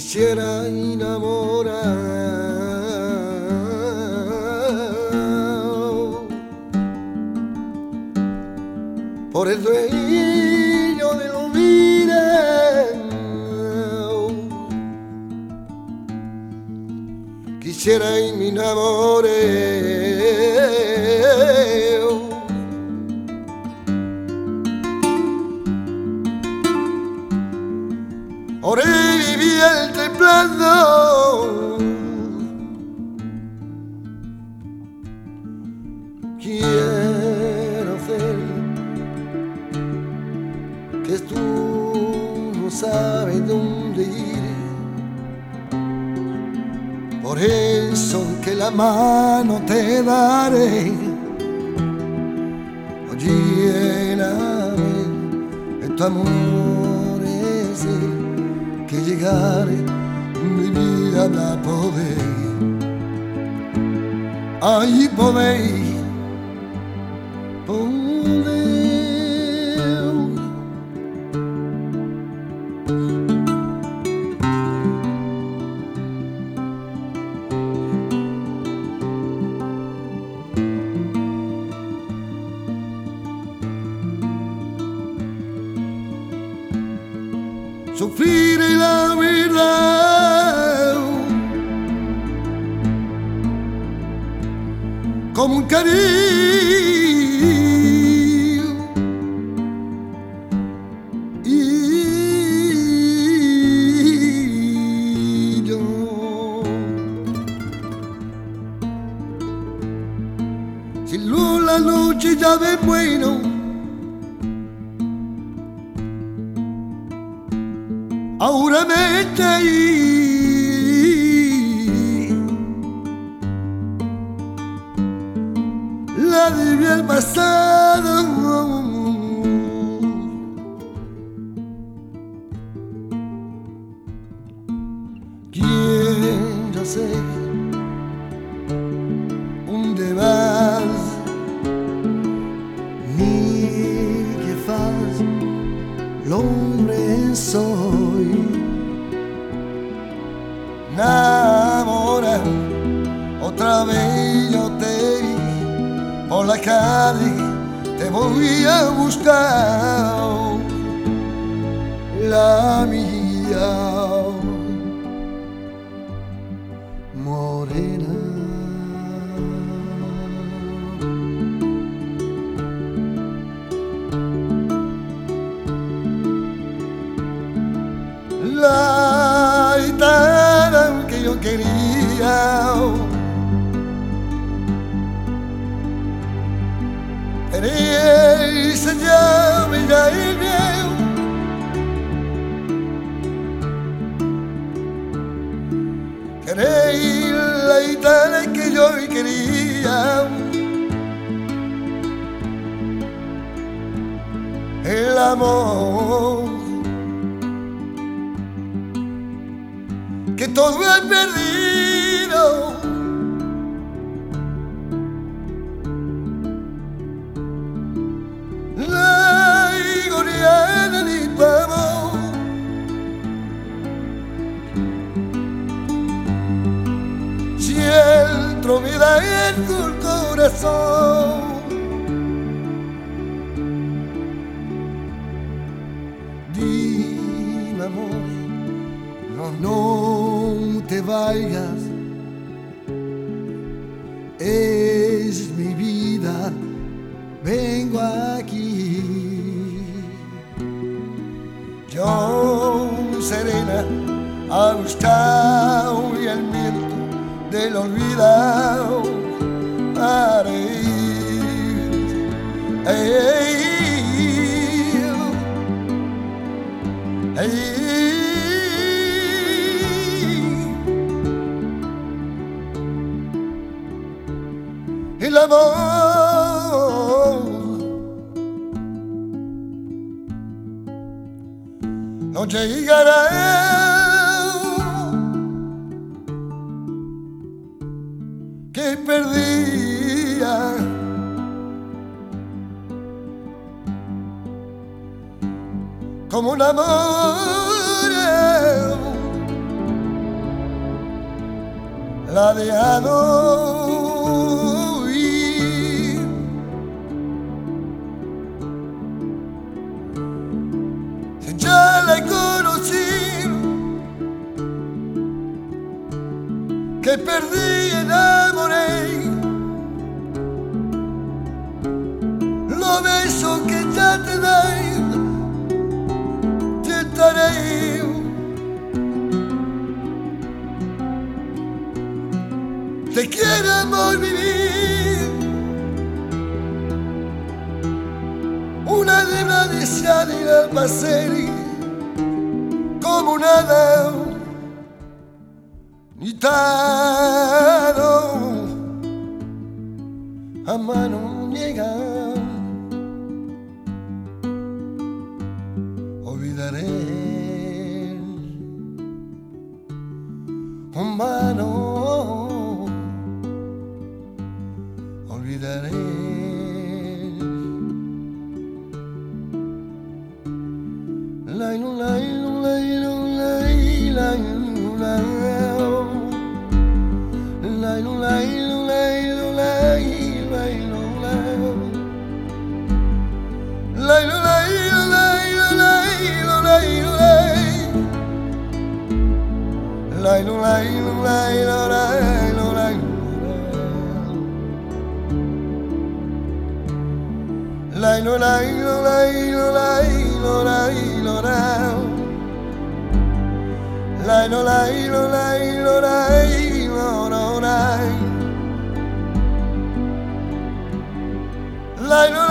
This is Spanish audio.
quisiera enamorar por el dueño de los miras. Quisiera y me enamoré. Oré y vi el temblando. Quiero hacer que tú no sabes dónde ir. Por eso que la mano te daré. Lléname en tu amor ese que llegar mi vida la poder. Ahí podéis. Sufrir la verdad como un cariño y yo si luz la noche ya de bueno. Ahora vete ahí, la debí el pasado. Quiero ser dónde vas, ni qué faz, l'hombre soy. Enamora, otra vez yo te vi por la calle, te voy a buscar, la mía morena. La guitarra que yo quería, queréis ya mirar el viejo, queréis la guitarra que yo quería, el amor que todo he perdido. La igoriana de tu amor, si el trovida en tu corazón, dime amor, no te vayas, es mi vida, vengo aquí. Yo, serena, a buscar y el viento del olvidado para ir. El amor no llegará, que perdía como un amor la ha dejado ir. Si ya la he conocido, que perdí y enamoré, los besos que ya te doy, te daré. Te quiero amor vivir, una deuda de salir al paseo, como nada, ni tano, a mano llega, olvidaré, mano. Olvidaré. La la la la la la la la la